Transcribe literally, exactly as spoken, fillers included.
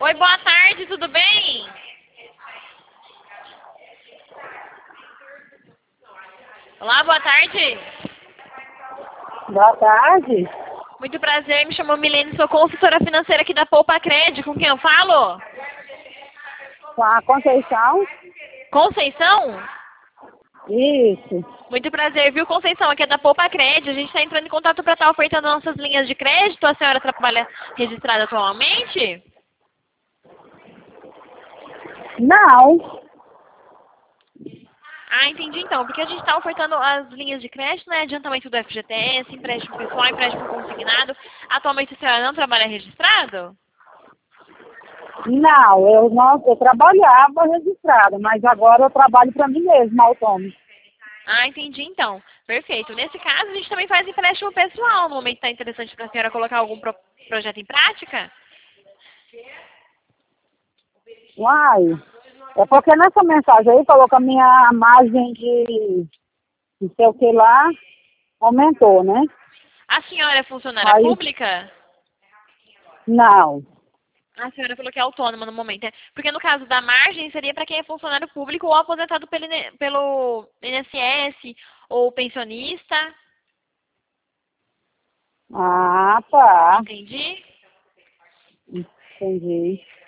Oi, boa tarde, tudo bem? Olá, boa tarde. Boa tarde. Muito prazer, me chamo Milene, sou consultora financeira aqui da Poupa Cred. Com quem eu falo? Com a Conceição? Conceição? Isso. Muito prazer, viu, Conceição? Aqui é da Poupa Cred. A gente está entrando em contato para estar ofertando nossas linhas de crédito. A senhora trabalha registrada atualmente? Não. Ah, entendi então. Porque a gente está ofertando as linhas de crédito, né? Adiantamento do F G T S, empréstimo pessoal, empréstimo consignado. Atualmente a senhora não trabalha registrado? Não, eu não, eu trabalhava registrada, mas agora eu trabalho para mim mesma, autônomo. Ah, entendi então. Perfeito. Nesse caso, a gente também faz empréstimo pessoal. No momento está interessante para a senhora colocar algum pro projeto em prática? Uai. É porque nessa mensagem aí falou que a minha margem de não sei o que lá aumentou, né? A senhora é funcionária Aí, pública? não. A senhora falou que é autônoma no momento. É? Porque no caso da margem, seria para quem é funcionário público ou aposentado pelo, I N- pelo I N S S ou pensionista. Ah, tá. Entendi? Entendi.